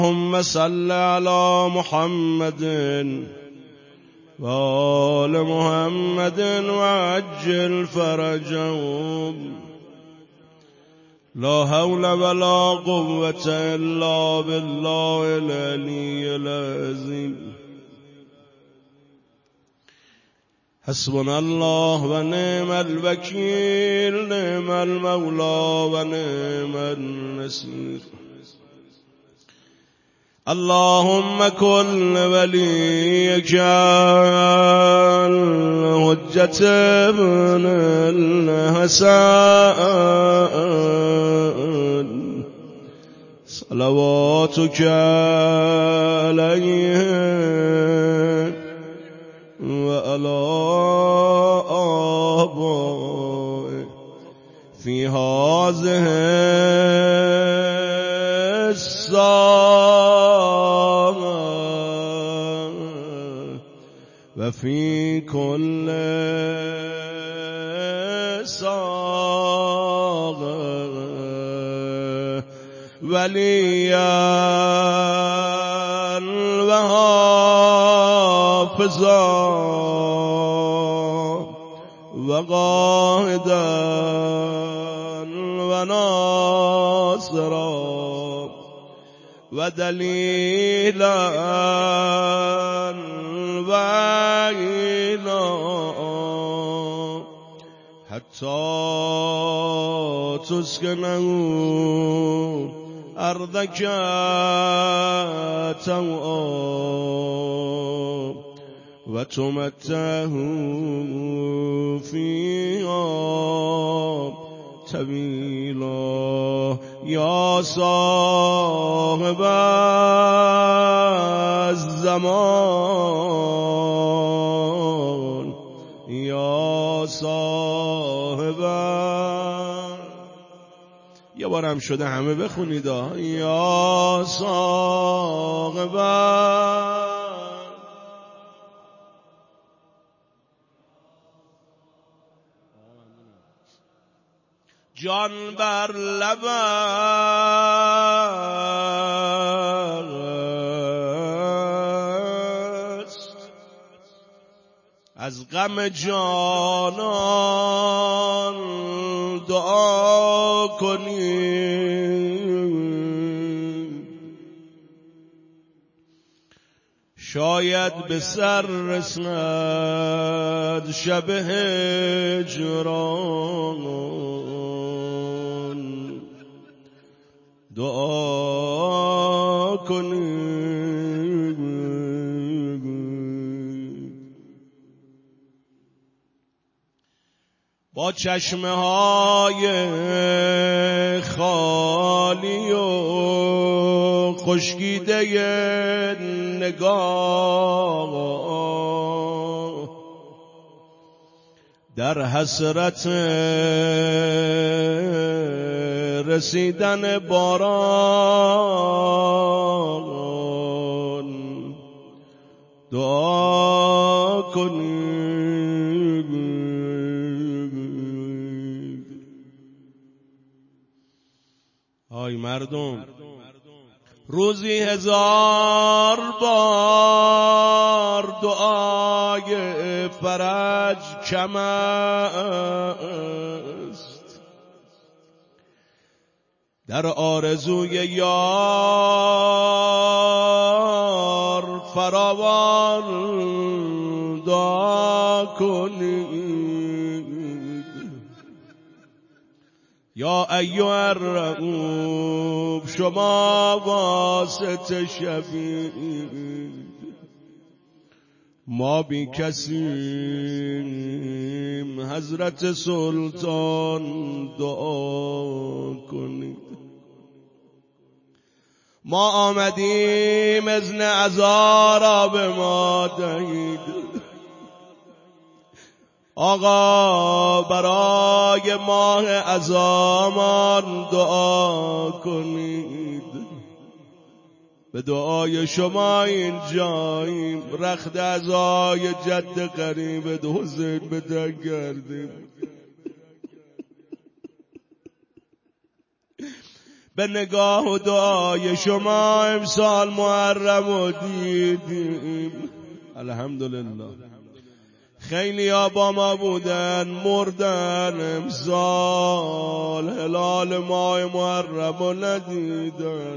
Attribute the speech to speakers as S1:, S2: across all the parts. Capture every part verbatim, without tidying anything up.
S1: اللهم صل على محمد وآل محمد وعجل فرجهم. لا حول ولا قوة إلا بالله العلي العظيم. حسبنا الله ونعم الوكيل، نعم المولى ونعم النصير. اللهم كن وليك الحجة ابن الحسن صلواتك عليه وعلى آبائه في هذه الساعة وفي كل ساعة وليا وحافظا وقائدا وناصرا ودليلا وعينا حتى تسكنه أرضك توعا وتمتعه فيها طويلا. يا صاحب الزمان، یا صاحب، یه بارم شده همه بخونید. یا صاحب جان بر لب است، از غم جانان دعا کنیم. شاید به سر رسد شب هجران، دعا کنیم. با چشمه های خالی و خشکیده نگاه در حسرت رسیدن باران دعا کنیم. آی مردم، روزی هزار بار دعای فرج کم است، در آرزوی یار فراوان دعا کنید. یا ایها الرؤوف، شما واسطه شوید، ما بی کسیم. حضرت سلطان دعا کنید. ما آمدیم اذن عزا را به ما دهید. آقا برای ماه عزامان دعا کنید. به دعای شما اینجاییم، رخت عزای جد قریب حسین به تن کردیم. به نگاه و دعای شما امسال محرم و دیدیم. الحمدلله. خیلی ها با ما بودن مردن، امسال هلال ماه محرم و ندیدن.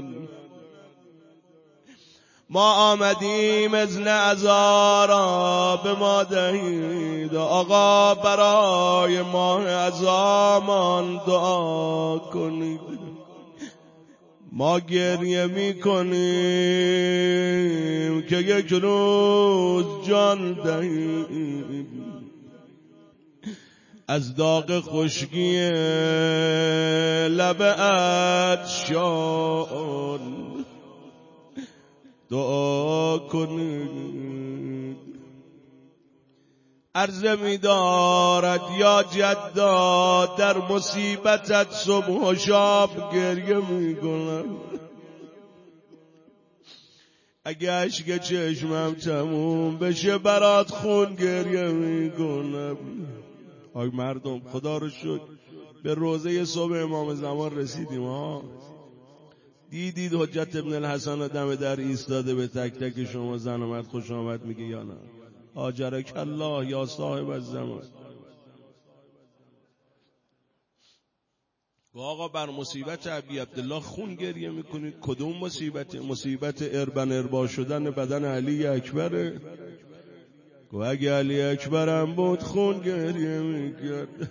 S1: ما آمدیم اذن عزا به ما دهید، آقا برای ماه عزامان دعا کنید. ما گریه می کنیم که یک روز جان دهیم از داغ خشکی لب عطشان دعا کنید. عرضه می دارد یا جدا در مصیبتت صبح و شب گریه می کنم. اگه عشق چشمم تموم بشه برات خون گریه می کنم. آی مردم خدا رو شکر به روزه صبح امام زمان رسیدیم ها. دیدید حجت ابن الحسن دم در ایستاده به تک تک شما زن و مرد خوش آمد میگه یا نه؟ آجرک الله یا صاحب الزمان. و آقا بر مصیبت ابی عبدالله خون گریه میکنید. کدوم مصیبت؟ مصیبت اربن اربا شدن بدن علی اکبره. و اگه علی اکبرم بود خون گریه میکرد.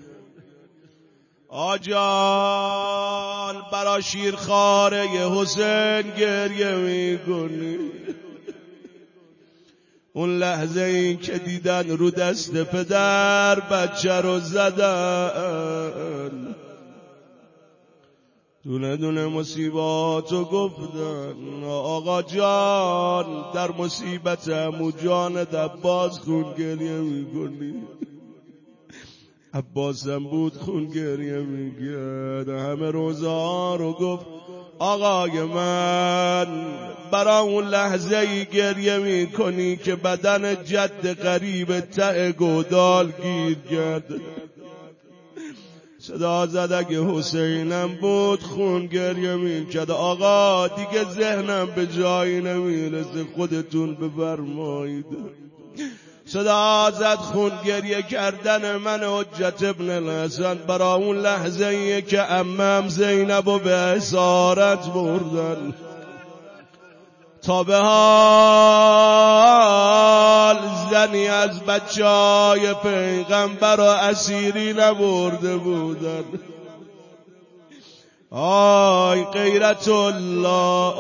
S1: آجان برا شیرخواره حسین گریه میکنی. اون لحظه این که دیدن رو دست پدر بچه رو زدن، دونه دونه مصیباتو گفتن. آقا جان در مصیبت عمو جانت عباس خون گریه میکنی. عباسم بود خون گریه میگرد. همه روزا رو گفت آقای من برا اون لحظه ای گریه میکنی که بدن جد قریب ته گودال گیر کرد. صدا زد اگه حسینم بود خون گریه میکرد. آقا دیگه ذهنم به جایی نمیرسه، خودتون بفرمایید. صدا زد خون گریه کردن من حجت ابن الحسن برا اون لحظه ایه که عمم زینب و به اسارت بردن. تا به حال زنی از بچه های پیغمبر و اسیری نبرده بودن. آی غیرت الله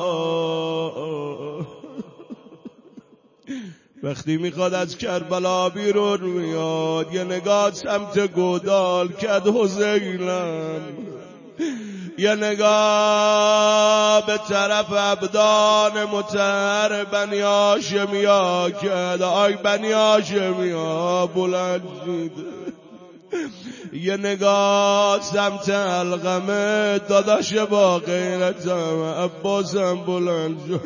S1: وقتی میخواد از کربلا بیرون میاد یه نگاه سمت گودال کرد حسینم، یه نگاه به طرف ابدان مطهر بنی هاشمیا کرد. آی بنی هاشمیا بلند شید. یه نگاه سمت علقمه داداش با غیرتم عباسم بلند شد.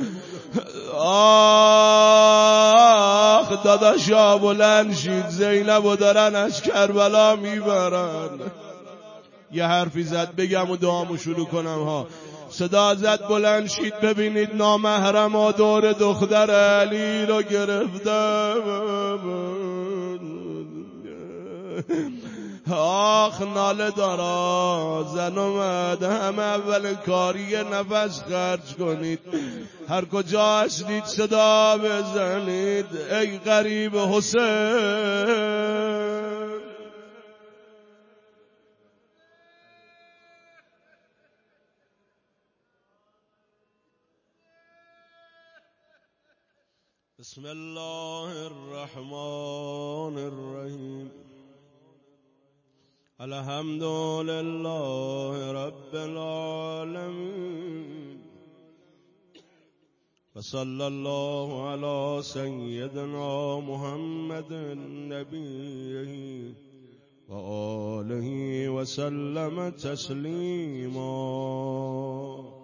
S1: آخ داداشا بلند شید، زینبو دارن از کربلا میبرن. یه حرفی زد بگم و دعامو شروع کنم ها. صدا زد بلند شید ببینید نامحرم ها دور دختر علی رو گرفتم. آخ ناله دارا زن اومد. همه اول کاری نفس خرج کنید، هر کجا هستید صدا بزنید ای غریب حسین. بسم الله الرحمن الرحیم. الحمد لله رب العالمین و صلی الله علی سیدنا محمد نبیه و آله و سلم تسلیما.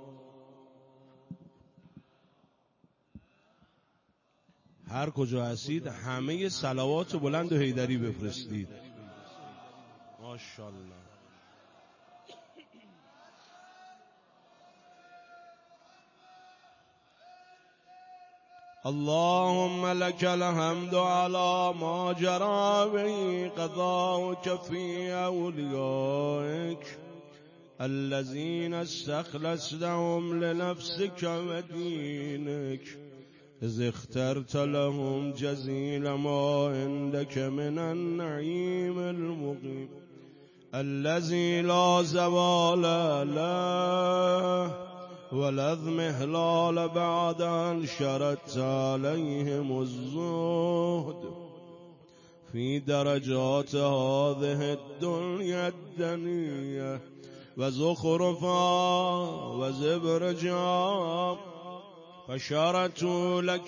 S1: هر کجا هستید همه صلوات بلند و حیدری بفرستید. ماشاءالله. اللهم لك الحمد على ما جرى به قضاؤك في أوليائك الذين استخلصتهم لنفسك ودينك، إذ اخترت لهم جزيل ما عندك من النعيم المقيم الذي لا زوال له ولا اضمحلال بعد أن شردت عليهم الزهد في درجات هذه الدنيا الدنية وزخرفا وزبرجا، فشرتوا لك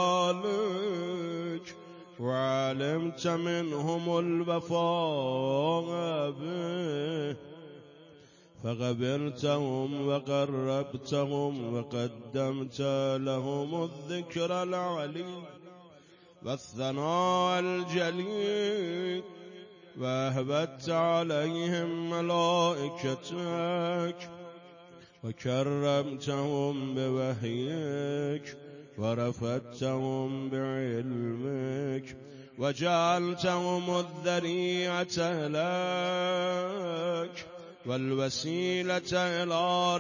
S1: ذلك وعلمت منهم الوفاء به، فغبرتهم وقربتهم وقدمت لهم الذكر العلي والثناء الجليل، وأهبت عليهم ملائكتك وكرمتهم بوحيك ورفدتهم بعلمك وجعلتهم الذريعة لك والوسيلة إلى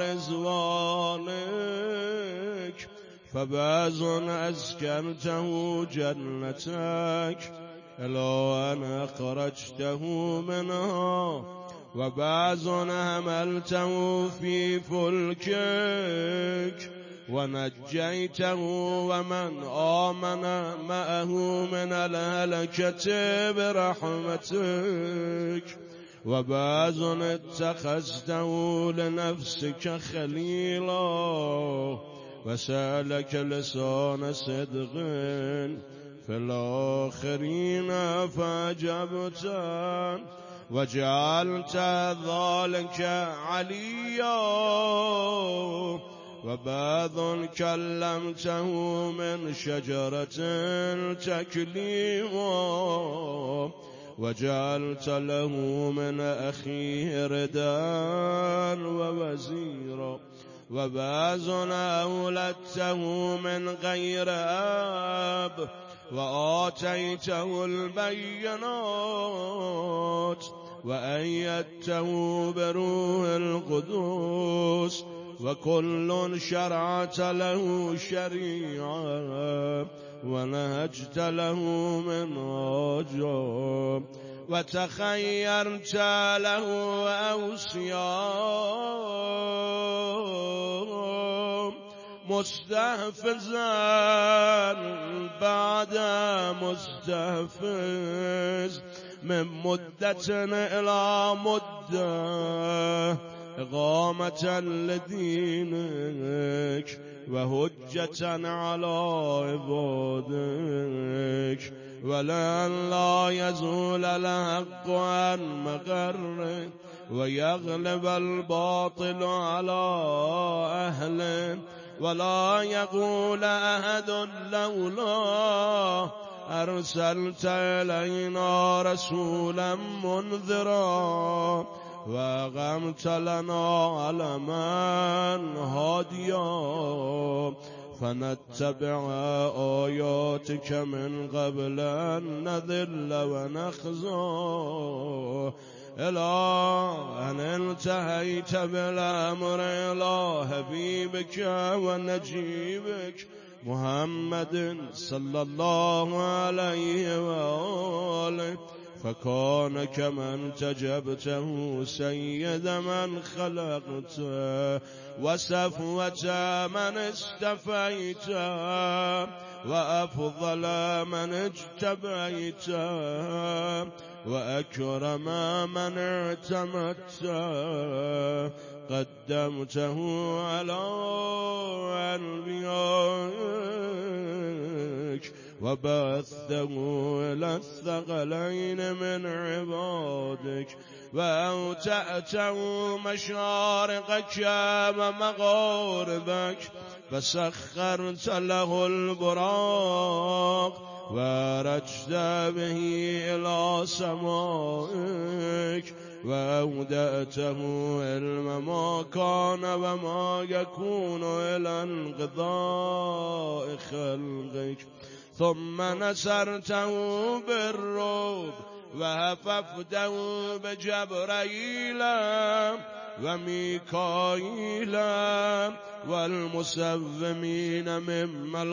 S1: رضوانك، فبعض أسكنته جنتك إلى أن أخرجته منها، وبعض حملته في فلكك ونجيته ومن آمن معه من الهلكة برحمتك، وبعض اتخذته لنفسك خليلا وسألك لسان صدق في الآخرين فأجبت وجعلت ذلك عليا، وبعض كلمته من شجرة تكليما وجعلت له من أخيه ردا ووزيرا، وبعض أولدته من غير أب وآتيته البينات وأيدته بروح القدوس، وكل شرعت له شريعة ونهجت له منهاجا وتخيرت له أوصياء مستحفزا بعد مستحفز من مدة إلى مدة إقامة لدينك وهجة على عبادك، ولأن لا يزول الحق عن مقره ويغلب الباطل على أهله، ولا يقول أحد لولا أرسلت إلينا رسولا منذرا وأقمت لنا علما هاديا فنتبع آياتك من قبل أن نذل ونخزى، إلى أن انتهيت بالأمر إلى حبيبك ونجيبك محمد صلى الله عليه وآله، فكان كمن تجبته سيد من خلقت وصفوة من استفيت وأفضل من اجتبيت وأكرم من اعتمدت، قدمته على أنبيائك وبثه إلى الثقلين من عبادك، وأوتأته مشارقك ومغاربك فسخرت له البراق ورجت به إلى سمائك، وأودأته علم ما كان وما يكون إلى انقضاء خلقك ثم نصرته بالرعب وهففته بجبرائيل وميكائيل والمسومين من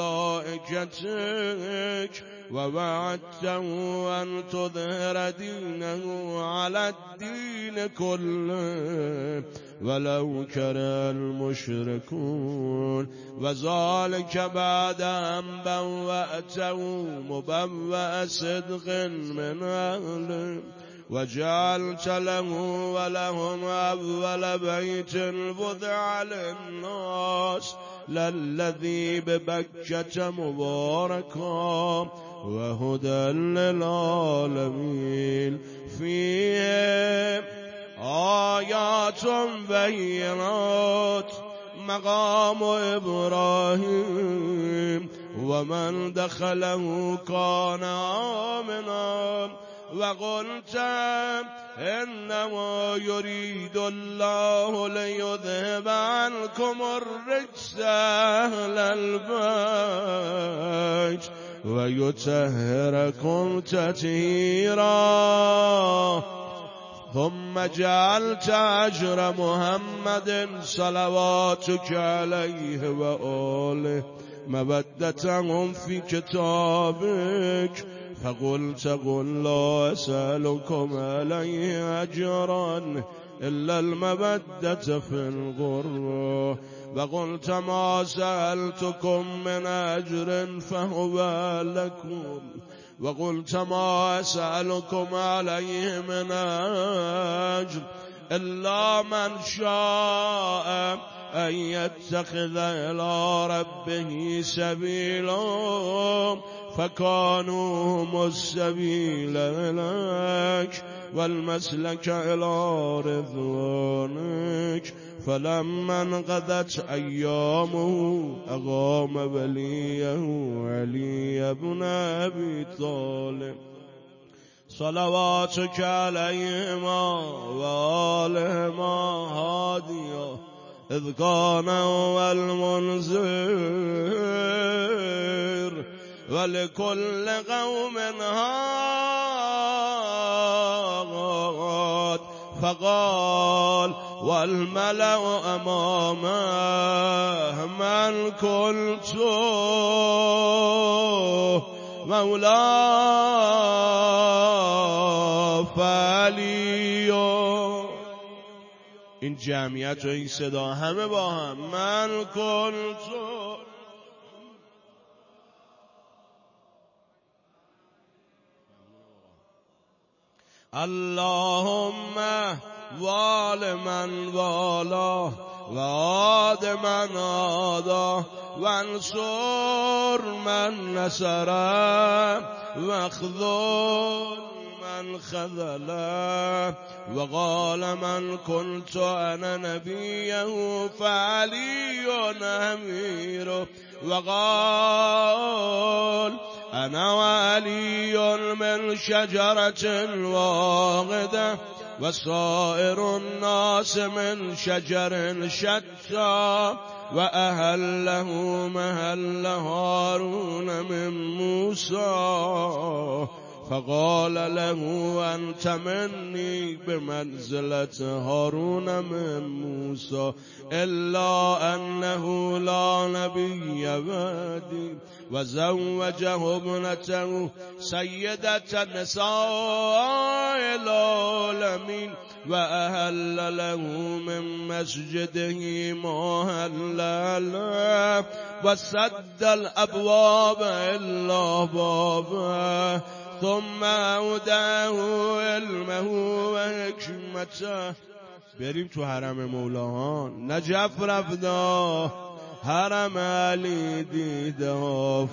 S1: ملائكتك ووعدته أن تظهر دينه على الدين كله ولو كره المشركون وذلك بعد أن بوأته مبوأ صدق من أهله وجعلت له ولهم أول بيت وضع للناس للذي ببكة مباركا وهدى للعالمين فيه آيات بينات مقام إبراهيم ومن دخله كان آمنا وقلت إنما يريد الله ليذهب عنكم الرجس أهل البيت ويطهركم تطهيرا ثم جعلت أجر محمد صلواتك عليه وآله مودتهم في كتابك فقلت قل لا أسألكم عليه أجرا إلا المودة في القربى وقلت ما سألتكم من أجر فهو لكم وقلت ما أسألكم عليه من أجر إلا من شاء أن يتخذ إلى ربه سبيلا فكانوا هم السبيل إليك والمسلك إلى رضوانك فلما انقضت أيامه أقام وليه علي بن أبي طالب صلواتك عليهما وآلهما هاديا إذ كان هو المنذر ولكل قوم هاد فقال والملأ أمامه من قلت مولاه فعلی. این جمعیت و این صدا همه با هم من قلت اللهم وال من والاه وعاد من عاده وانصر من نصره واخذل من خذله وقال من كنت أنا نبيه فعلي أميره وقال أنا وعلي من شجرة واحدة وسائر الناس من شجر شتى وأهله مهل هارون من موسى فقال له أنت مني بمنزلة هارون من موسى إلا أنه لا نبي بعدي وزوجه ابنته سيدة نساء العالمين وأهل له من مسجده ما هل له وسد الأبواب إلا بابه ثم أوداه علمه وحكمته. بریم تو حرم مولاهان نجف رفته حرم علی دیده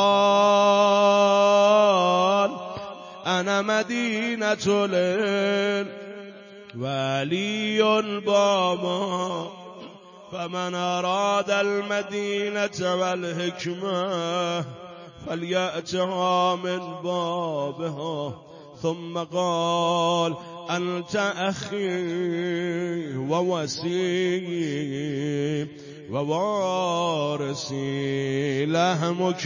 S1: فقال انا مدینة لل وعلی بابا فمن أراد المدينة والحكمة فليأتها من بابها ثم قال أنت أخي ووسيم و وارثی لحمک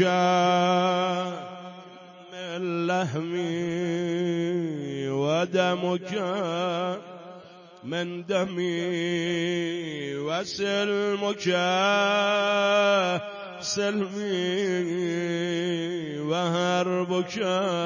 S1: من لحمی و دمک من دمی و سلمک سلمی و حربک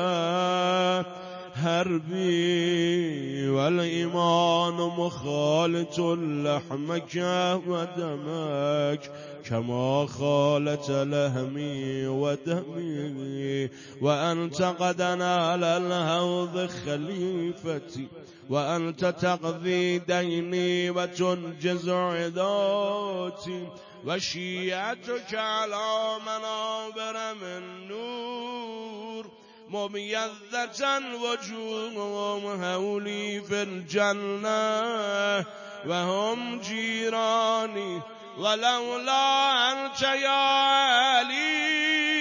S1: حربی والایمان مخالط لحمک و دمک كما خالت لحمي ودمي وأنت قد نال الهوض خليفتي وأنت تقضي ديني وتنجز عداتي وشيعتك على منابر من نور مميزة وجوههم هولي في الجنة وهم جيراني ولولا أنت يا علي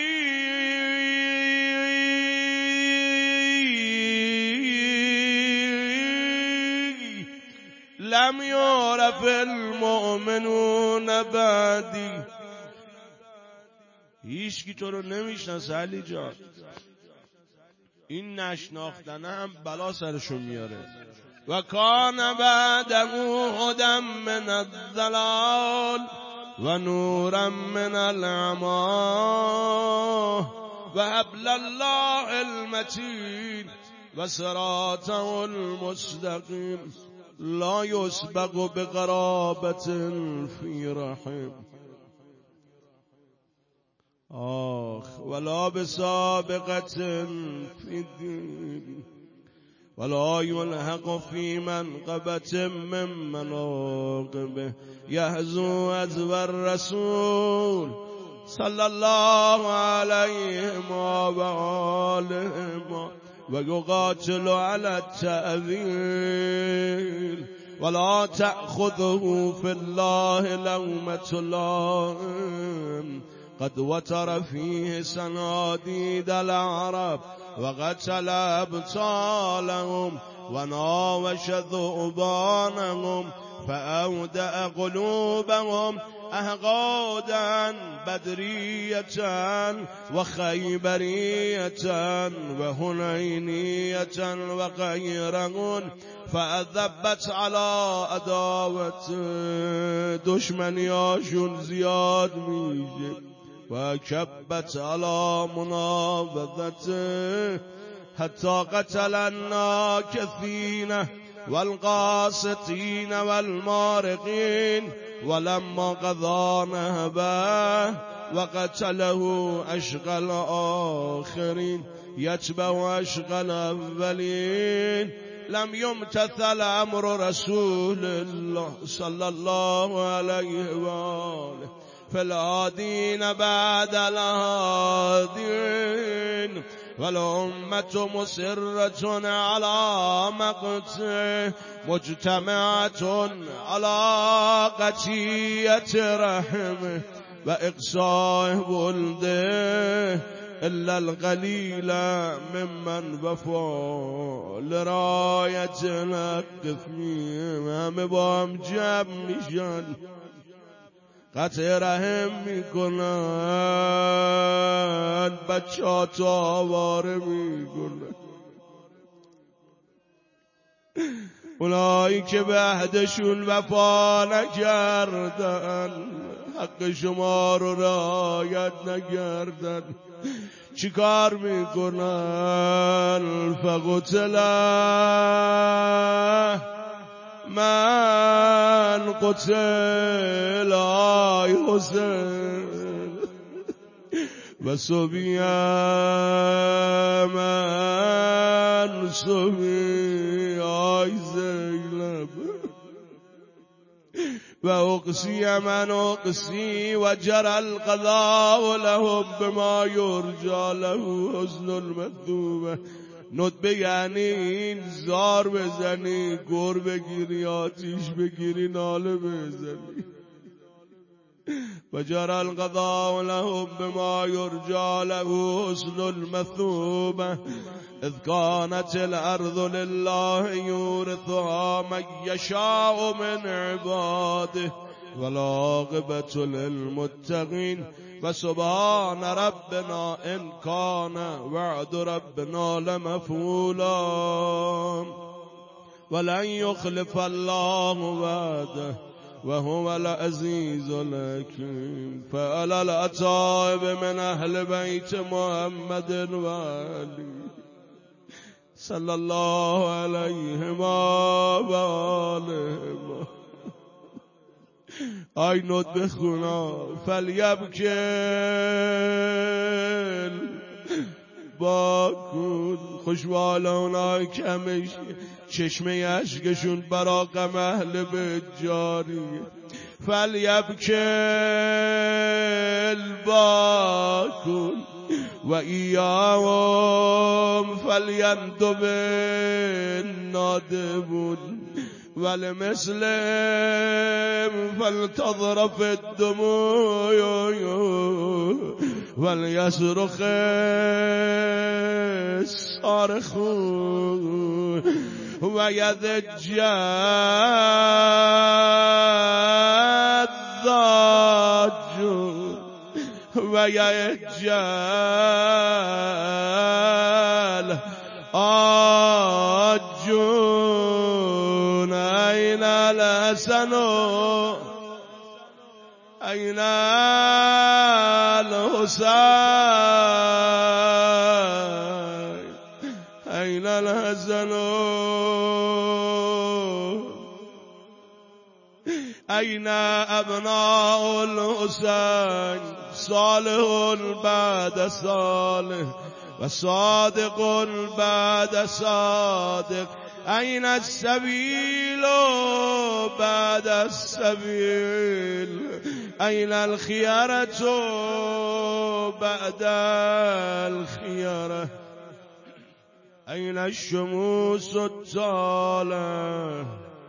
S1: لم يعرف المؤمنون بعدی. هیچ کی تو رو نمیشناسه علی جان. این نشناختن هم بلا سرشون میاره. و کان بعده هدی من الضلال و نورا من العمی و حبل الله المتین و صراطه المستقیم لا يسبق بقرابة في رحم آخ ولا بسابقة في الدين ولا يلحق في منقبة من مناقبه يهزو أزو الرسول صلى الله عليه وآله ويقاتل على التأذيل ولا تأخذه في الله لومة لائم قد وتر فيه سناديد العرب وقتل أبطالهم وناوش ذؤبانهم فأودع قلوبهم أهقادا بدرية وخيبرية وهنينية وغيرهن فأذبت على عداوة دشمنیاشون زیاد میشه و کبت على منابذته حتى قتل الناكثين والقاسطين والمارقين ولما قضى نهبه وقتله أشقى الآخرين يتبع أشقى الأولين لم يمتثل أمر رسول الله صلى الله عليه وآله فالهادين بعد الهادين والأمة مصرة على مقته مجتمعة على قتية رحمه وإقصاء ولده إلا القليل ممن وفى لراية الحق فيهم همه با هم جمع میشن قطع رحم میکنن بچه ها تو آواره میکنن اونایی که به عهدشون وفا نکردن حق شما رو رعایت نکردن چی کار میکنن فقتله من قتل آی حسین و صبیه من صبی آی زینب و اقسی من اقسی و جر القضاء لهم بما یرجا له حسن المثوبه ندبه یعنی این زار بزنی گر بگیری آتیش بگیری ناله بزنی و جر القضاء لهم بما یرجا له حسن المثوبه اذ كانت الارض لله يورثها من يشاء من عباده والعاقبة للمتقين وسبحان ربنا إن كان وعد ربنا لمفعولا ولن يخلف الله وعده وهو العزيز الحكيم. فعلى الأتائب من أهل بيت محمد وآله صلى الله عليه وآله عينت بخنا فليبكل باکن خوشوالانای کمش چشمه اشکشون برا غم اهل بیت جاری فلیبکل باکن و ایام فلیندب نادبون ولمسلم فلتضرف الدموع وليصرخ الصارخ ويضج الضاج ويجعل آجون أين الحسن أين الحسين أين الحسن أين أبناء الحسين صالح بعد صالح وصادق بعد صادق أين السبيل بعد السبيل أين الخيارة بعد الخيارة أين الشموس الطالعة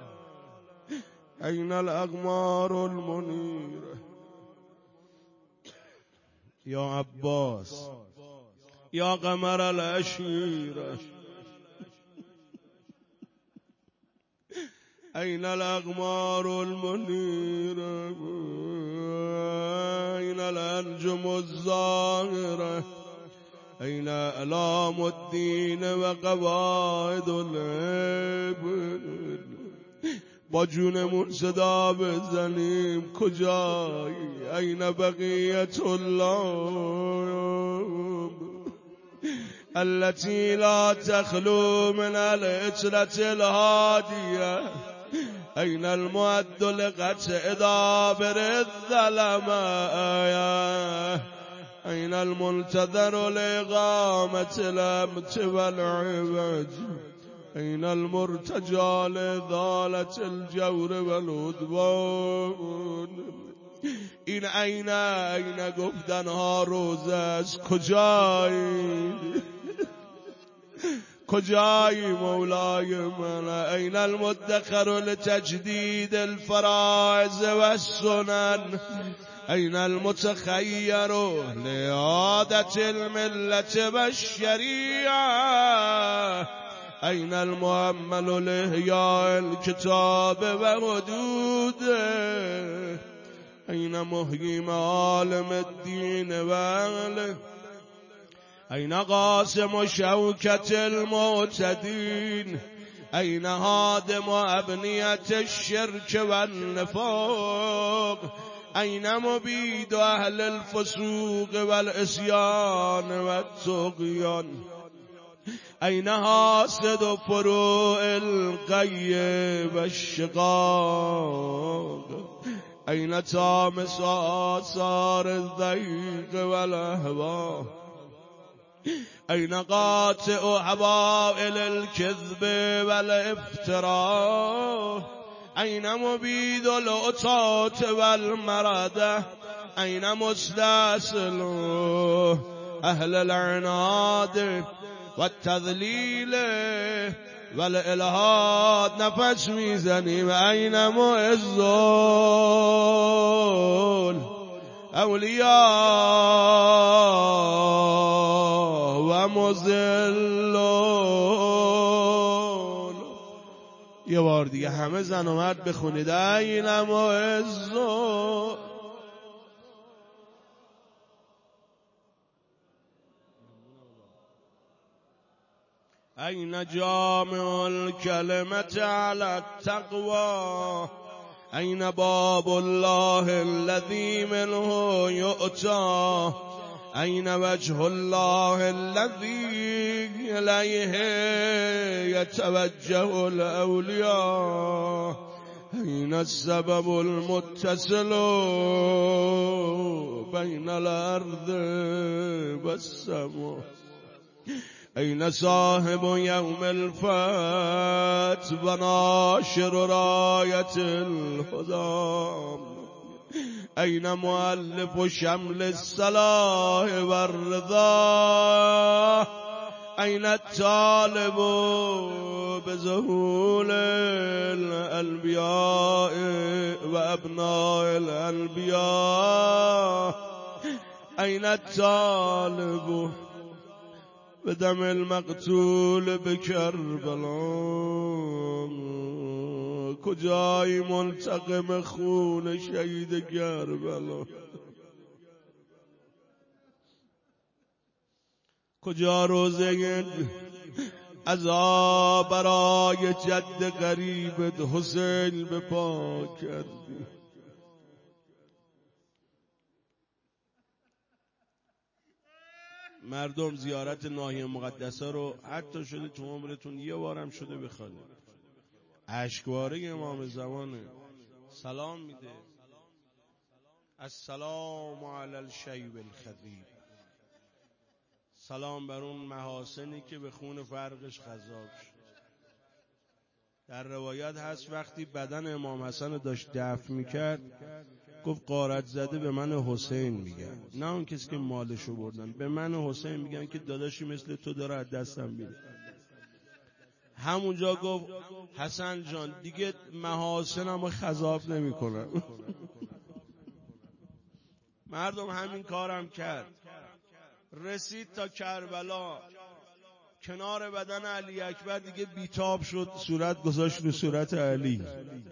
S1: أين الأقمار المنيرة يا عباس يا قمر العشيرة أين الأقمار المنيرة أين الأنجم الزاهرة أين أعلام الدين وقواعد العبد با جونمون صدا بزنیم کجایی این بقیت الله التي لا تخلو من العترة الهادية أين المعد لقطع دابر الظلماء أين المنتظر لإقامة الأمت والعوج أين المرتجى لإزالة الجور والعدوان این عین عین گفتنها روز است کجایی کجایی مولای من این المدخر لتجدید الفرائض والسنن این المتخیر لعادة الملة والشریعة این المؤمل لإحیاء الكتاب وحدوده أين محيي معالم الدين وأهله أين قاسم شوكة المعتدين أين هادم أبنية الشرك والنفاق أين مبيد أهل الفسوق والعصيان والطغيان أين حاسد فروع القي والشقاق أين تامس آثار الضيق والأهواء أين قاطع حوائل الكذب والافتراء أين مبيد العتاة والمردة أين مستأصل أهل العناد والتذليل والإلحاد نفس میزنیم أين معزون أولياء ومذلون یه بار دیگه همه زن و مرد بخونید این معزو این جامع الکلمة على التقوى این باب الله الذي منه يؤتى این وجه الله الذي إليه يتوجه الأولياء این السبب المتصل بين الأرض والسماء این صاحب یوم الفتح و ناشر رایت الهدى این مؤلف شمل الصلاح و الرضا این الطالب بظهور الانبیاء و ابناء الانبیاء این الطالب بدم المقتول بکربلا کجای منتقم خون شهید کربلا کجا روزه عزا برای جد غریبت حسین به پا کردی مردم زیارت ناحیه مقدسه رو حتی شده تو عمرتون یه بارم شده بخوانید اشکواره امام زمانه سلام میده السلام علی الشیب الخضیب سلام بر اون محاسنی که به خون فرقش خضاب شد در روایت هست وقتی بدن امام حسن داشت دفن میکرد گفت غارت زده به من حسین میگن نه اون کسی که مالشو بردن به من حسین میگن که داداشی مثل تو داره از دستم میره همونجا گفت حسن جان دیگه محاسنمو خضاب نمیکنم مردم همین کارم کرد رسید تا کربلا کنار بدن علی اکبر دیگه بیتاب شد صورت گذاشت رو صورت علی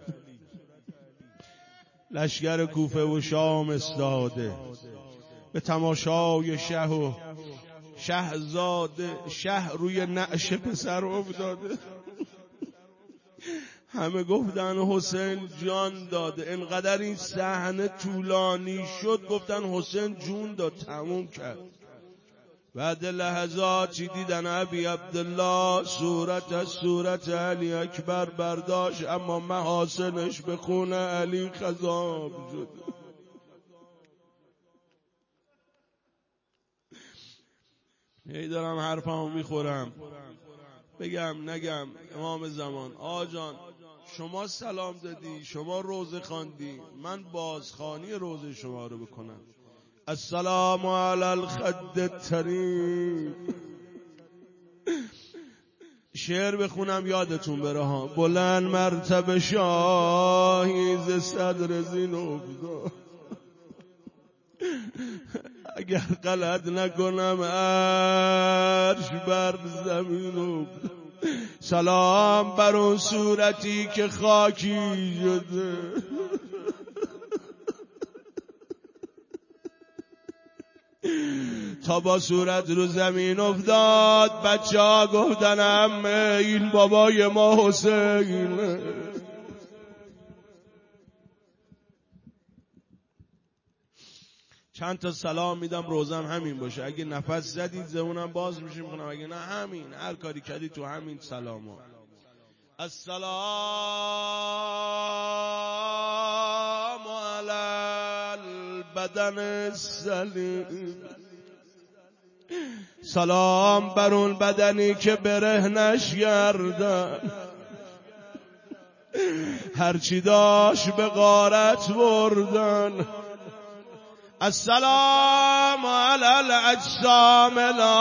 S1: لشگر کوفه و شام استاده به تماشای شه و شهزاده شه روی نعش پسر افتاده همه گفتن حسین جان داده انقدر این صحنه طولانی شد گفتن حسین جون داد تموم کرد بعد لحظاتی دیدن ابی عبدالله صورت از صورت علی اکبر برداشت اما محاسنش به خون علی خضاب شد هی دارم حرفمو میخورم بگم نگم امام زمان آجان شما سلام دادی شما روزه خواندی من بازخوانی روزه شما رو بکنم السلام علی الخد الطریق شعر بخونم یادتون بره ها بلند مرتبه شاهی ز صدر زین افتاد اگر غلط نکنم عرش بر زمین افتاد سلام بر اون صورتی که خاکی شده تا با صورت رو زمین افتاد بچه ها گفتن عمه این بابای ما حسین چند تا سلام میدم روزم همین باشه اگه نفس زدید زمونم باز میشه میکنم اگه نه همین هر کاری کردی تو همین سلام ها السلام علی البدن السلیم سلام بر اون بدنی که برهنش گردن هرچی داشت به غارت بردن السلام علی الاجسام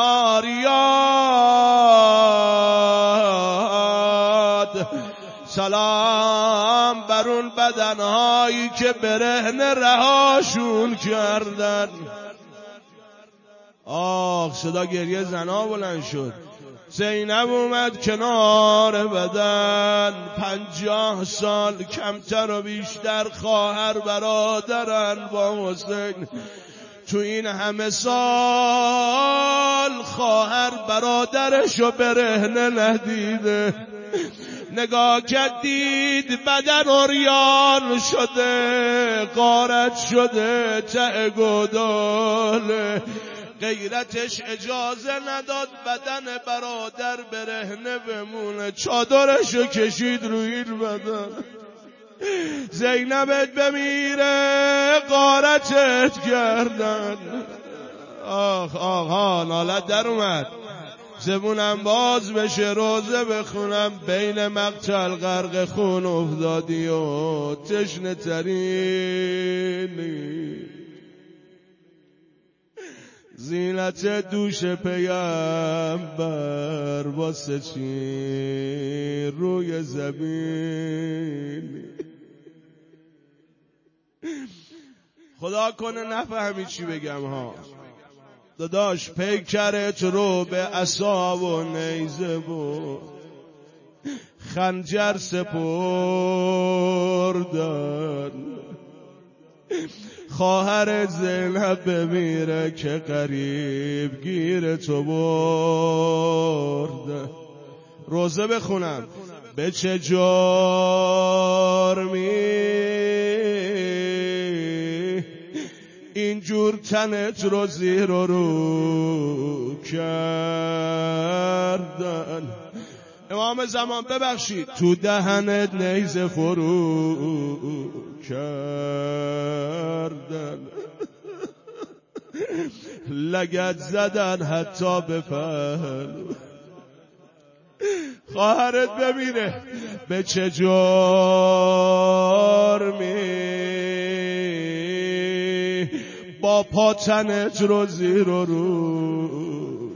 S1: العاریات سلام بر اون بدنهایی که برهنه رهاشون کردن آخ صدا گریه زنا بلند شد زینب اومد کنار بدن، پنجاه سال کمتر و بیشتر خواهر برادرن با حسین. تو این همه سال خواهر برادرشو برهنه ندیده. نگاه کرد دید بدن عریان شده، غارت شده ته گوداله. غیرتش اجازه نداد بدن برادر برهنه بمونه، چادرشو کشید روی این بدن. زینبت بمیره غارتت کردن. آخ آخ ها نالت در اومد، زبونم باز بشه روزه بخونم، بین مقتل غرق خون افتادی و تشنه ترینی. زینت دوش پیامبر واسه چی روی زمین. خدا کنه نفهمی چی بگم ها. داداش پیکرت رو به عصا و نیزه و خنجر سپردن. خواهر زینب بمیره که قریب گیر تو برده. روزه بخونم به چه جرمی اینجور تنت رو زیر و رو کردن. امام زمان ببخشید تو دهنت نیزه فرو کردن. لگد زدن حتی به پهلو. خواهرت بمیره به چه جرمی با پاتنت رو زیر و رو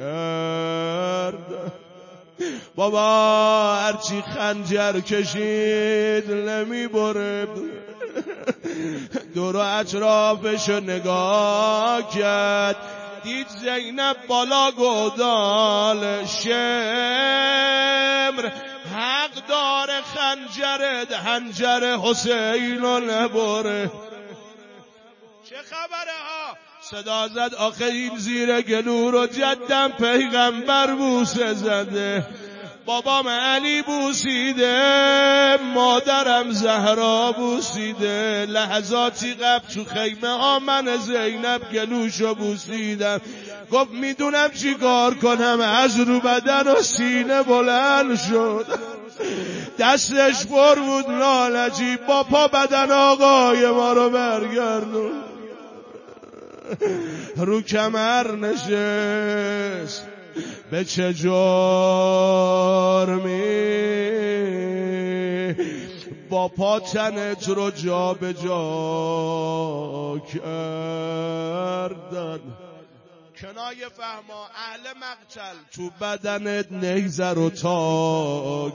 S1: کرد. بابا هرچی خنجر کشید نمی بره. دور و اطرافشو نگاه کرد، دید زینب بالا گودال. شمر حق داره خنجرت هنجر حسین رو نبره. چه خبره ها؟ صدا زد آخه این زیر گلو رو جدم پیغمبر بوسه زده. بابام علی بوسیده، مادرم زهرا بوسیده. لحظاتی قبل تو خیمه ها من زینب گلوشو بوسیدم. گفت میدونم چی کار کنم. از رو بدن و سینه بلند شد، دستش پر بود لالجی. با پا بدن آقای ما رو برگردون. رو کمر نشست به چه جرمی با پا تنت رو جا به جا کردن. کنایه فهما اهل مقتل تو بدنت نیزه رو تا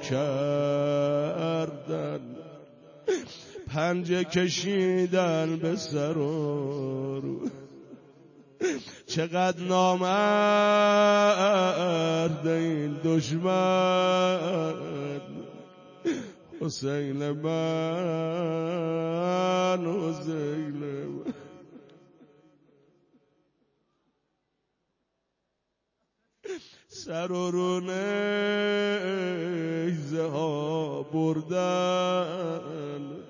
S1: کردن. پنجه کشیدن به سر و رو. چقدر نامرد این دشمن. حسین من حسین من. سر و رو نیزه ها بردن.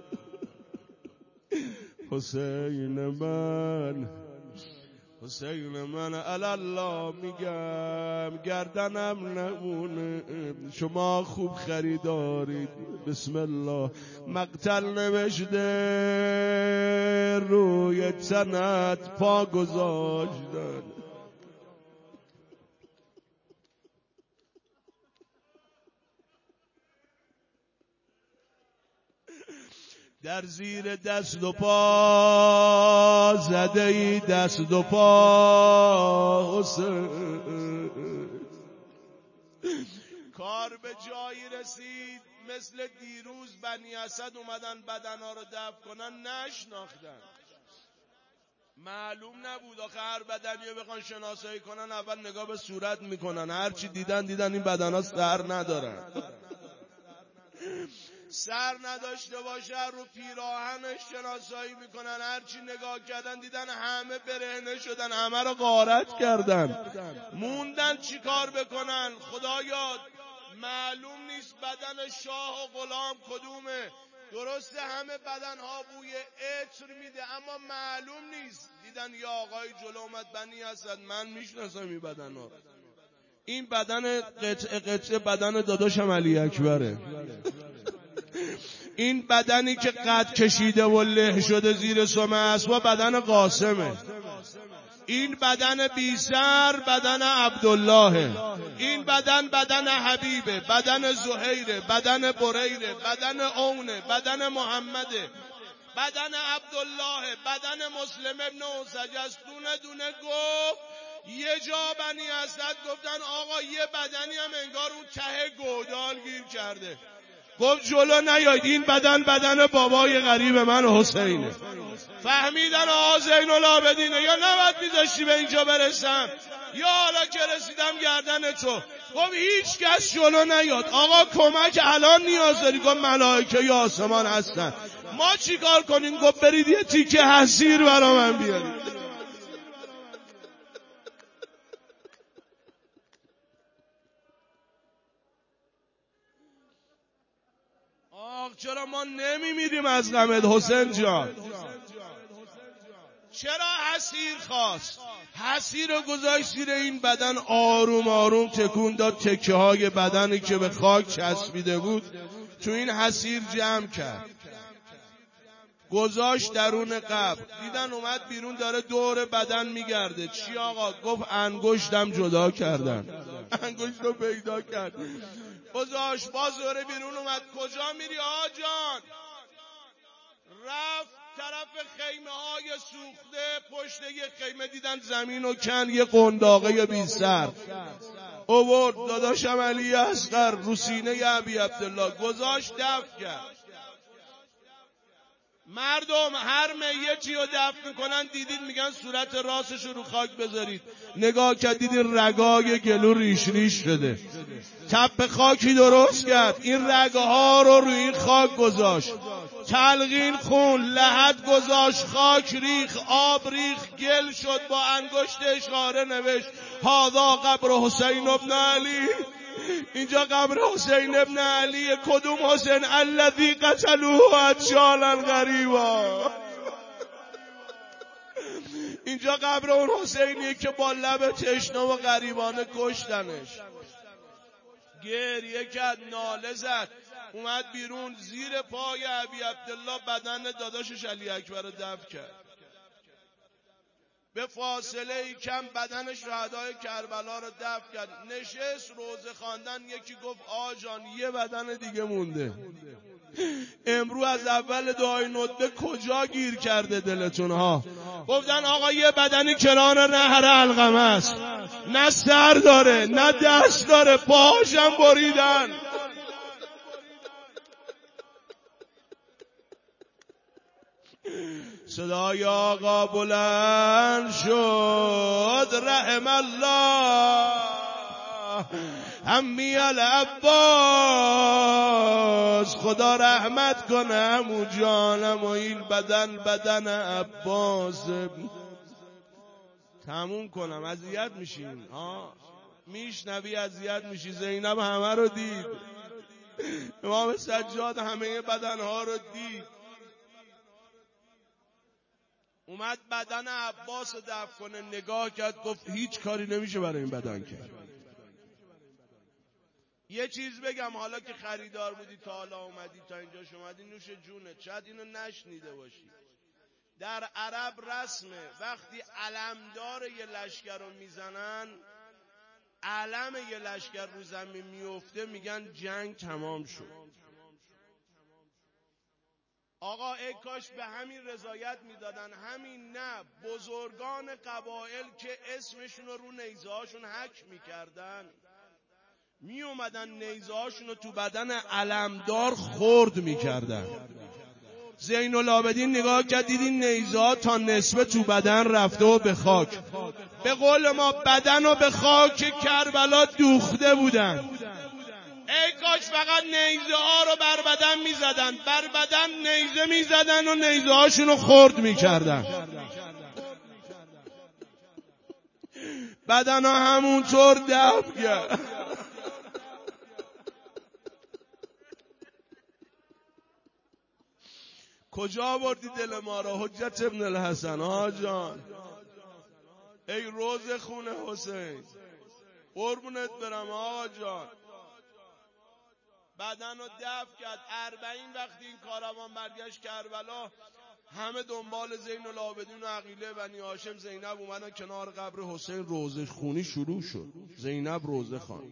S1: حسین من حسین من الله میگم گردنم نمونه. شما خوب خریدارید. بسم الله. مقتل نوشته روی تنت پا گذاشتن. در زیر دست و پا زده ای دست و پا حسین. کار به جایی رسید مثل دیروز بنی اسد اومدن بدنا رو دفن کنن نشناختن. معلوم نبود آخه هر بدنی رو بخوان شناسایی کنن اول نگاه به صورت میکنن، هر چی دیدن دیدن این بدن ها سر ندارن. سر نداشته باشه رو پیراهنش شناسایی میکنن، هر چی نگاه کردن دیدن همه برهنه شدن، همه رو غارت کردن، موندن چی کار بکنن. خدایا معلوم نیست بدن شاه و غلام کدومه. درسته همه بدنها بوی عطر میده اما معلوم نیست. دیدن یا آقای جلو اومد بنی اسد، من میشناسم این بدنها، این بدن قطعه قطعه بدن داداشم علی اکبره، این بدنی که قد کشیده و له شده زیر سم اسبا بدن قاسمه، این بدن بی سر بدن عبدالله، این بدن بدن حبیبه، بدن زهیره، بدن بریره، بدن اونه، بدن محمده، بدن عبدالله، بدن مسلم ابن اوسجست. دونه دونه گفت. یه جا بنی اسد گفتن آقا یه بدنی هم انگار اون ته گودال گیر کرده. گفت جلو نیاید، این بدن بدن بابای غریب من حسینه. فهمیدن آقا زین العابدینه، یا نباید میذاشتی به اینجا برسم، یا حالا که رسیدم گردن تو. گفت هیچ کس جلو نیاد. آقا کمک الان نیاز داری؟ گفت ملائکه یا آسمان هستن. ما چی کار کنیم؟ گفت برید یه تیکه حسیر برا من بیارید. آخ چرا ما نمیمیریم از غمت حسین جان؟ چرا حسیر خواست؟ حسیر رو گذاشت زیر این بدن، آروم آروم تکون داد، تکه های بدنی که به خاک چسبیده بود تو این حسیر جمع کرد، گذاشت درون قبر. دیدن اومد بیرون داره دور بدن میگرده. چی آقا؟ گفت انگشتم جدا کردن، انگشت رو پیدا کرد، گذاشت باز دوره بیرون اومد. کجا میری آقا جان؟ رفت طرف خیمه های سوخته. پشت یه خیمه دیدن زمین و کن یه قنداقه بی سر اوورد، داداشم علی اصغر رو سینه ی ابی عبدالله گذاشت دفن کرد. مردم هر میتی رو دفن میکنن دیدید میگن صورت راستش رو خاک بذارید. نگاه کرد دیدید رگای گلو ریش ریش شده. تپ خاکی درست کرد، این رگها رو روی این خاک گذاشت، تلقین خون لحد گذاشت، خاک ریخ، آب ریخ، گل شد. با انگشت اشاره نوشت هذا قبر حسین ابن علی. اینجا قبر حسین ابن علی. کدوم حسین؟ الذی قتلوه اطشالا غریبا. اینجا قبر اون حسینیه که با لب تشنه و غریبانه کشتنش. گریه کرد، ناله زد، اومد بیرون. زیر پای ابی عبدالله بدن داداشش علی اکبر رو دفن کرد. به فاصله ای کم بدن شهدای کربلا رو دفن کرد. نشست روزه خواندن. یکی گفت آجان یه بدن دیگه مونده. امرو از اول دعای ندبه کجا گیر کرده دلتون ها؟ گفتن آقا یه بدنی کنار نهر علقمه است، نه سر داره نه دست داره، پاهاشم بریدن. صدای آقا بلند شد رحم الله امی العباس، خدا رحمت کنه عمو جانم و این بدن بدن عباس. تموم کنم، اذیت میشین ها، میشنوی اذیت میشی. زینب همه رو دید، امام سجاد همه بدنها رو دید. اومد بدن عباس رو دفن کنه، نگاه کرد گفت هیچ کاری نمیشه برای این بدن کرد. یه چیز بگم، حالا که خریدار بودی تا حالا اومدی تا اینجا شمادی، نوش جونه، شاید اینو نشنیده باشی. در عرب رسمه وقتی علمدار یه لشکر رو میزنن، علم یه لشکر رو زمین میفته، میگن جنگ تمام شد. آقا ای کاش به همین رضایت میدادن. همین نه، بزرگان قبایل که اسمشون رو رو نیزه هاشون حک میکردن، می اومدن نیزه هاشون رو تو بدن علمدار خرد میکردن. زین العابدین نگاه کرد دید این نیزه ها تا نصفه تو بدن رفته و به خاک. به قول ما بدن رو به خاک کربلا دوخته بودن. ای کاش فقط نیزه ها رو بر بدن می زدن، بر بدن نیزه می زدن و نیزه هاشون رو خرد می کردن. بدن ها همونطور دفع کرد. کجا بردی دل ما را حجت ابن الحسن ها جان؟ ای روز خون حسین قربونت برم آقا جان. بدن رو دفع کرد. اربعین وقتی این کاروان برگشت کربلا، همه دنبال زین العابدین و عقیله بنی هاشم زینب اومدن کنار قبر حسین. روزه خونی شروع شد. زینب روزه خان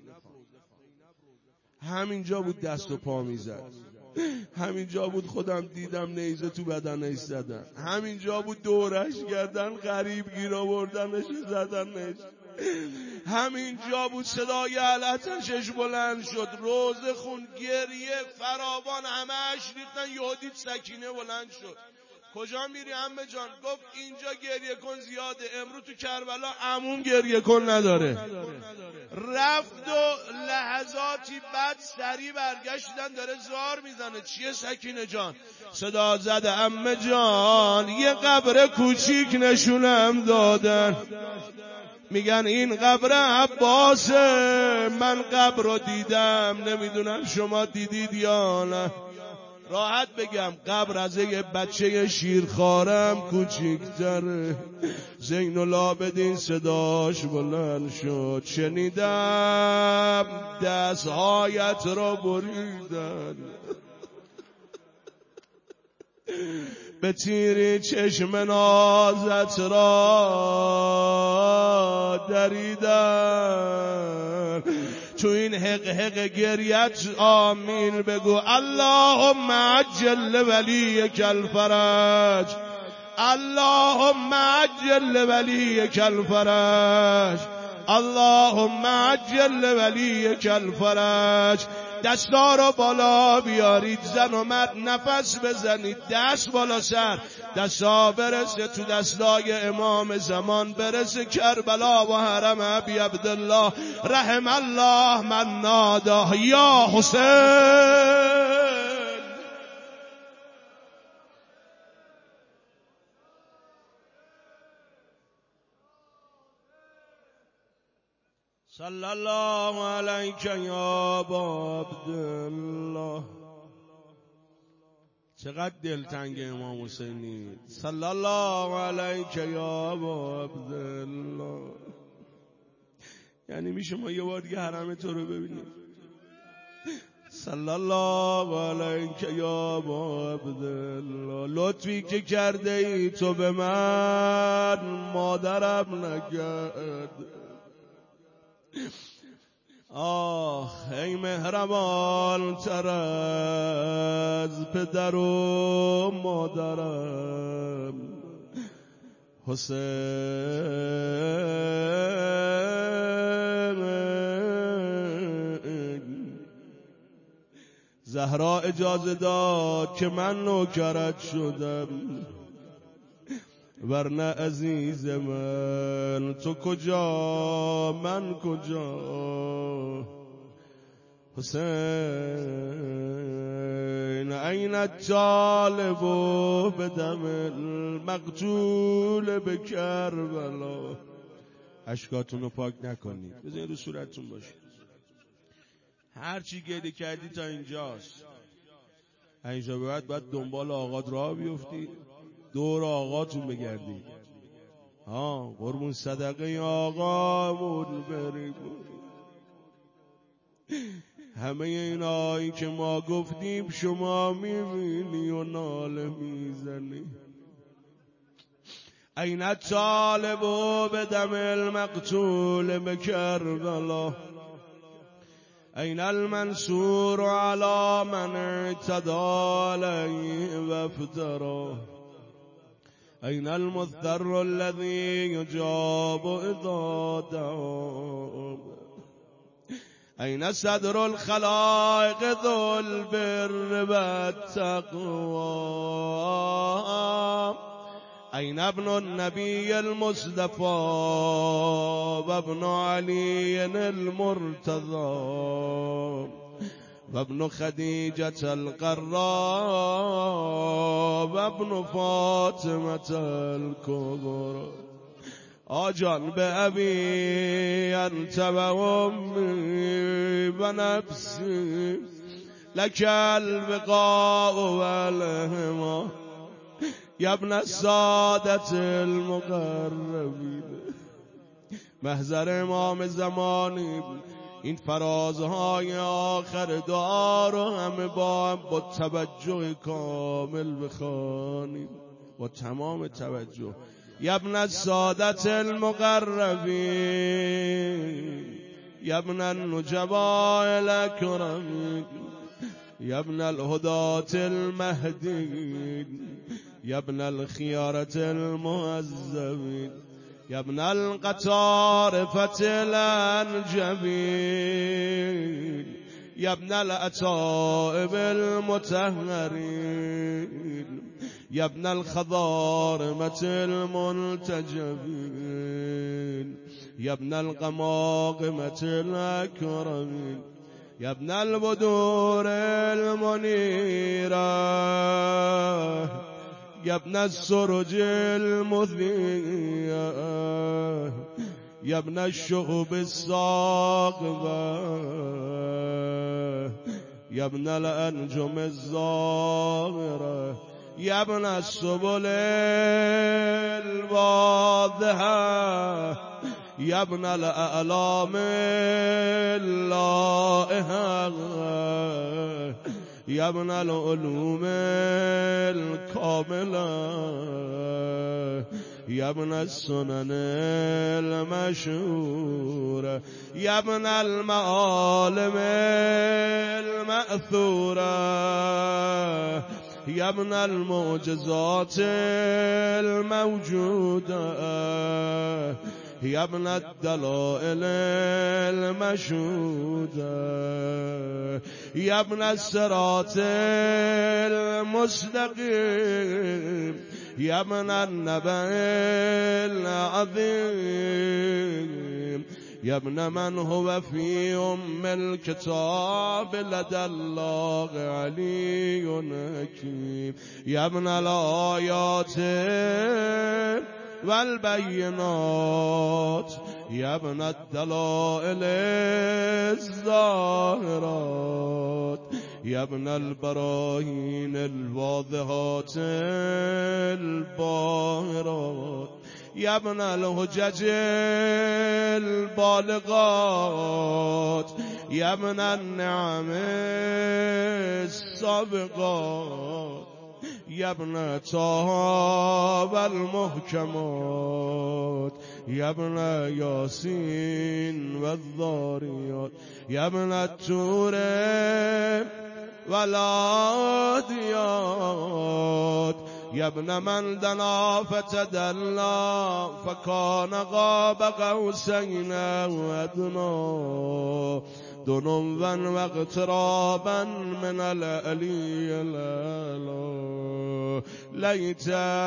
S1: همینجا بود دست و پا میزد، همینجا بود خودم دیدم نیزه تو بدنش زدن، همینجا بود دورش کردن غریب گیر آوردنش زدنش، همینجا بود صدای علتشش بلند شد. روزه خون گریه فراوان همه‌اش ریختن. یهودیت سکینه بلند شد. کجا میری عمه جان؟ گفت اینجا گریه کن زیاده، امروز تو کربلا عموم گریه کن نداره. رفت و لحظاتی بعد سری برگشتن داره زار میزنه. چیه سکینه جان؟ صدا زده عمه جان یه قبر کوچیک نشونم دادن، میگن این قبر عباسه، من قبر رو دیدم، نمیدونم شما دیدید یا نه. راحت بگم قبر از یه بچه شیرخوارم کوچیک‌تره. زین العابدین صداش بلند شد، شنیدم دستهایت را بریدن، به تیری چشم نازت را دریدن. تو این حق حق گریت آمین بگو. اللهم عجل ولیک الفرج، اللهم عجل ولیک الفرج، اللهم عجل ولیک الفرج. دستا رو بالا بیارید، زن و مرد نفس بزنید، دست بالا سر، دستا برسه تو دستای امام زمان، برسه کربلا و حرم ابی عبدالله. رحم الله من ناده یا حسین. صلی الله علیک یا ابا عبدالله. چقدر دلتنگ امام حسینی. صلی الله علیک یا ابا عبدالله. یعنی میشه ما یه بار دیگه حرم تو رو ببینیم؟ صلی الله علیک یا ابا عبدالله. لطفی که کرده ای تو به من مادرم نکرد. آه ای مهربان تر از پدر و مادرم حسین. زهرا اجازه داد که من نوکرت شدم، ورنه عزیز من تو کجا من کجا. حسین این الطالب بدم المقتول به کربلا. اشکاتون رو پاک نکنید، بذارید رو صورتتون باشه. هر چی گریه کردی تا اینجاست، اینجا به بعد باید دنبال آقات راه بیفتی، دور آقاتون بگردی. ها قربون صدقه آقامون بریم. همه این آیی که ما گفتیم شما میبینی و ناله میزنی. این الطالب بدم المقتول بکربلا، این المنصور على من اعتدى علیه و افترا، این المضطر الذي يجاب اذا دعا، أين صدر الخلائق ذو البر والتقوى أين ابن النبي المصطفى وابن علي المرتضى وابن خديجة القراء وابن فاطمة الكبرى آجان بأبي أنت وأمي ونفسي لك البقاء والهما يا ابن السادة المقربين. محضر امام زمانی این فرازهای آخر دعا رو همه با هم با توجه کامل بخوانیم، با تمام توجه. یا ابن السادة المقربین یا ابن النجباء الاکرمین یا ابن الهداة المهدیین یا ابن الخيارة المهذبين يا ابن القطارفة الأنجبين يا ابن الأتائب المطهرين يا ابن الخضارمة المنتجبين يا ابن القماقمة الأكرمين يا ابن البدور المنيرة يا ابن السرج المذيع يا ابن الشهب الصاقبة يا ابن الأنجم الزاهرة يا ابن السبل الواضحة يا ابن الأعلام اللائحة يا ابن العلوم الكاملة يا ابن السنن المشهورة يا ابن المعالم المأثورة يا ابن المعجزات الموجودة يا ابن الدلائل المشهودة يا ابن الصراط المستقيم يا ابن النبأ العظيم يا ابن من هو في أم الكتاب لدى الله علي حكيم يا ابن الآيات والبينات يا ابن الدلائل الظاهرات يا ابن البراهين الواضحات الباهرات يا ابن الحجج البالغات يا ابن النعم السابقات يا ابن طه والمحكمات يا ابن ياسين والذاريات يا ابن التور والعاديات يا ابن من دنا فتدلى فكان قاب قوسين أو أدنى دنوا واقترابا من العلي الأعلى ليت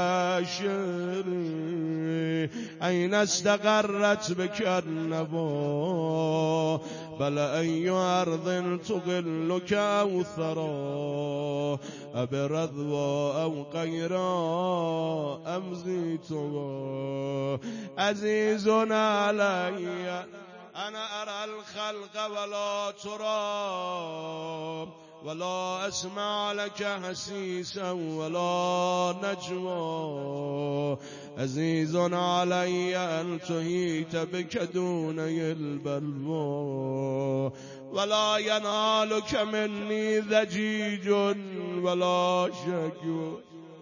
S1: شعري أين استقرت بك النبا بل أي أرض تقلك أو ثرى أبرذوى أو قيرا أم زيتوا عزيز علي أنا أرى الخلق ولا ترى ولا أسمع لك حسيسا ولا نجوى عزيز علي أن تهيت بك دوني البلوى ولا ينالك مني ضجيج ولا شكوى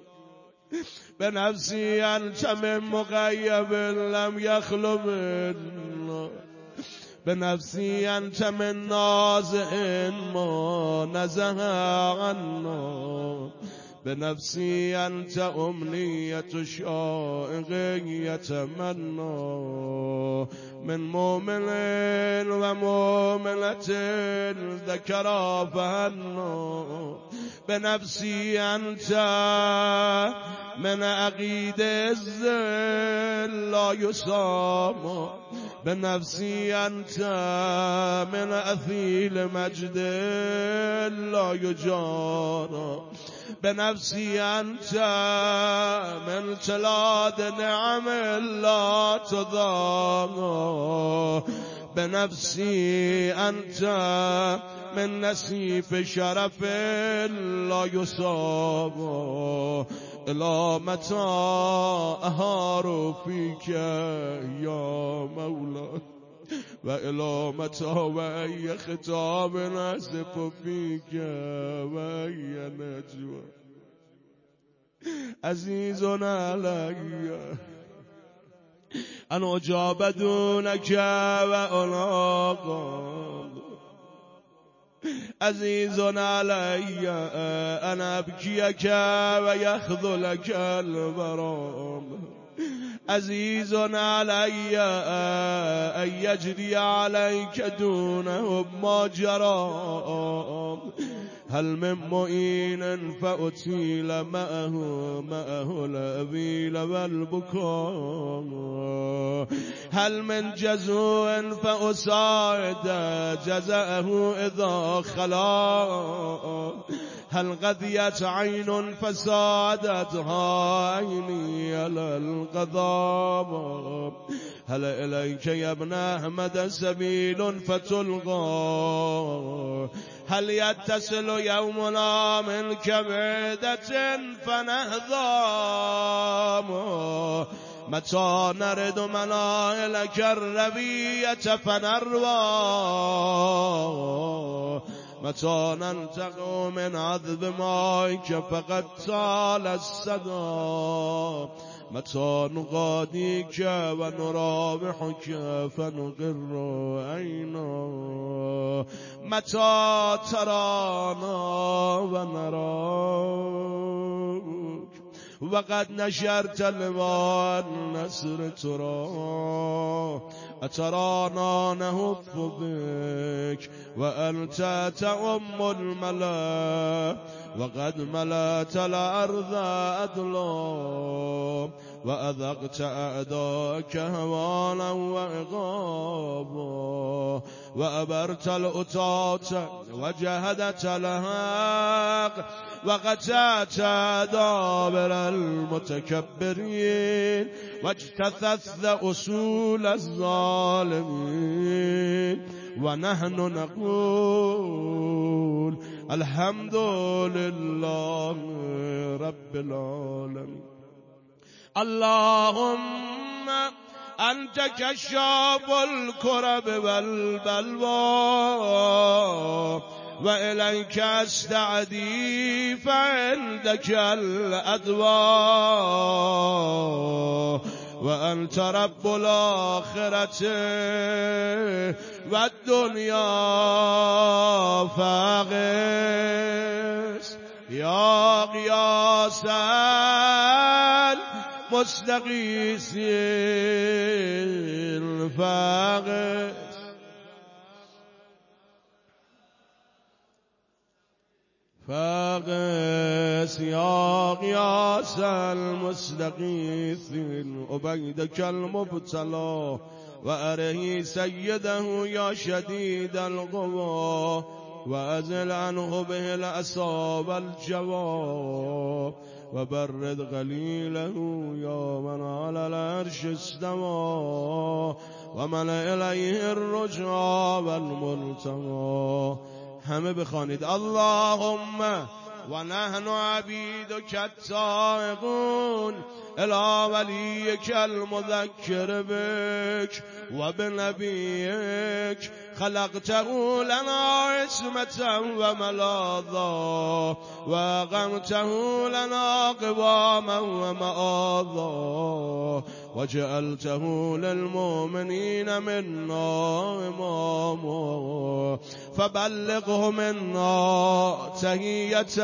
S1: بنفسي أنت من مغيب لم يخلو منا بنفسي أنت من نازع ما نزه عنا بنفسي أنت أمنية شائق يتمنى من مؤمن ومؤمنة ذكرا فهنا بنفسي أنت من عقيد الذل لا يسامى بنفسي أنت من أثيل مجد لا يجارى بنفسي أنت من تلاد نعم لا تضام بنفسي أنت من نسيف شرف لا يصاب إلى متى أهار فيك يا مولاي وإلى متى وأي خطاب نسف فيك وأي نجوى عزيز علي أن أجاب دونك وألاقى عزيز علي أن أبكيك ويخذلك البرام عزيز علي أن يجري عليك دونه ما جرى هل من معين فأتيل معه معه الأبيل والبكاء هل من جزوع فأساعد جزاءه إذا خلا هل غذيت عين فسادتها عيني على الغضب هل إليك يا ابن أحمد سبيل فتلقى هل يتصل يومنا من كبدة فنهضام متى نرد منائلك الربية فنروى متى ننتقو من عذب مائك فقد طال السدى متى نغاديك ونرابحك فنقر عينا متى ترانا ونراك وقد نشرت لواء النصر ترى أترانا نهف بك وأنت تأم الملا وقد ملأت الأرض أدلا وأذقت أعداءك هوانا وعقابا وأبرت الأتاة وجهدت الحق وقطعت دابر المتكبرين واجتثثت أصول الظالمين ونحن نقول الحمد لله رب العالمين اللهم أنت كشاف الكرب والبلوى وإليك أستعدي فعندك الأدواء وأنت رب الآخرة والدنيا فاغس يا غياث المستغيثين فاغس فاغس يا غياث المستغيثين عبيدك المبتلى وأره سيده يا شديد القوى وأزل عنه به الأسى والجوى وبرد غليله يا من على العرش استوى ومن إليه الرجعى والملتقى. همه بخوانید اللهم ونحن عبيدك التائبون إلى وليك المذكر بك وبنبيك خلقته لنا عصمة وملاذا وأقمته لنا قواما ومآذا وجعلته للمؤمنين منا إماما فبلغه منا تحية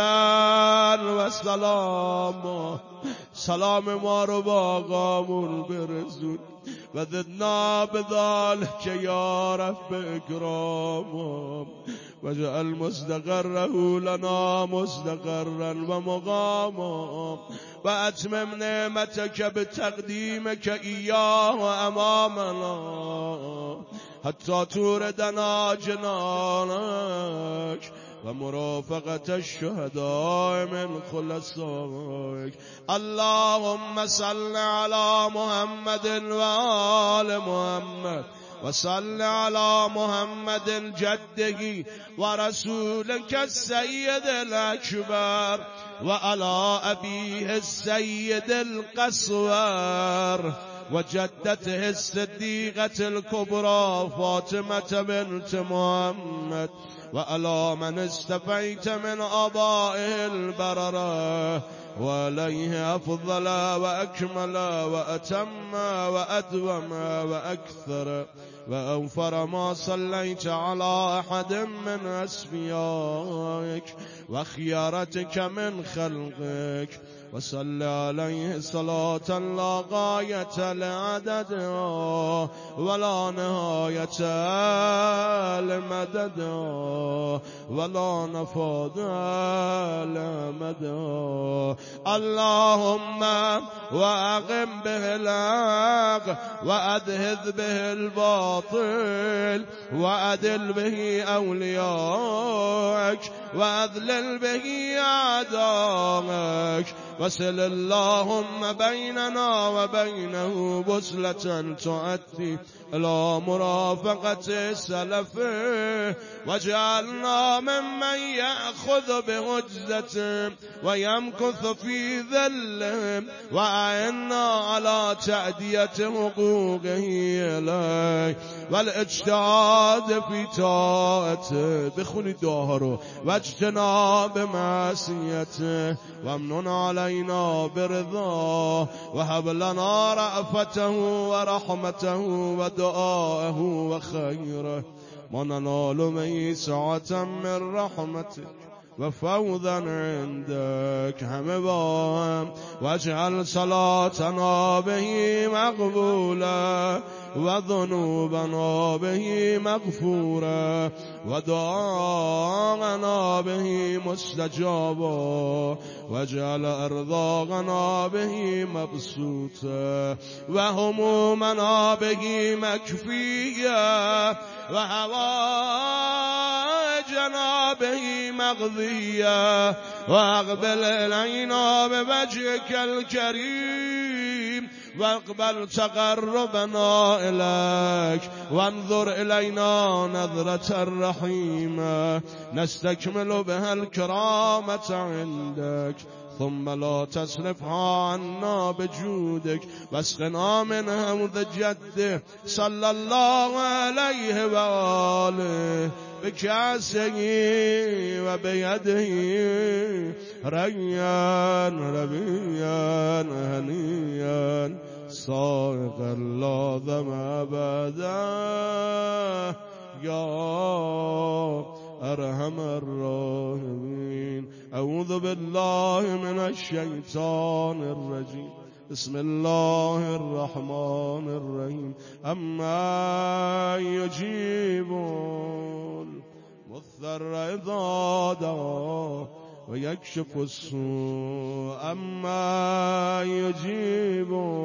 S1: وسلاما سلام ما رو با آقامون برسون و زدنا بذلك يا رب اكراما وجعل مستقره لنا مستقرا ومقاما واتمم نعمتك بتقديمك اياه امامنا حتى توردنا جنانك ومرافقة الشهداء من خلصائك اللهم صل على محمد وآل محمد وصل على محمد جده ورسولك السيد الأكبر وعلى أبيه السيد القصور وجدته الصديقة الكبرى فاطمة بنت محمد وعلى من استفيت من آبائه البررة وعليه أفضل وأكمل وأتم وأدوم وأكثر وأوفر ما صليت على أحد من أسفيائك وخيارتك من خلقك وصل عليه صلاة لا غاية لعددها ولا نهاية لمددها ولا نفاذ لمدها اللهم وأقم به الحق وأذهب به الباطل وأدل به أوليائك وأذلل به أعدائك وصل اللهم بيننا وبينه بسلة تؤدي إلى مرافقة سلفه واجعلنا ممن يأخذ بهجزته ويمكث في ذله وأعنا على تأدية حقوقه إليه والاجتهاد في طاعته بخل دهره واجتناب معصيته وامنن علينا برضاه وهب لنا رأفته ورحمته ودعاءه وخيره وننال به سعة من رحمتك وفوضا عندك حمبا واجعل صلاتنا به مقبولا وذنوبنا به مغفورا ودعاءنا به مستجابا واجعل أرزاقنا به مبسوطا وهمومنا به مكفيا وحوائجنا به مقضيا واقبل إلينا بوجهك الكريم واقبل تقربنا إليك وانظر إلينا نظرة رحيمة نستكمل بها الكرامة عندك ثم لا تصرفها عنا بجودك واسقنا من حوض جده صلى الله عليه وآله بكأسه وبيده ريان ربيا هنيا صائغا لا ظمأ أبدا يا أرحم الراحمين أعوذ بالله من الشيطان الرجيم بسم الله الرحمن الرحيم أما يجيبون مضطر إذا دعاه ويكشف السوء أما يجيبون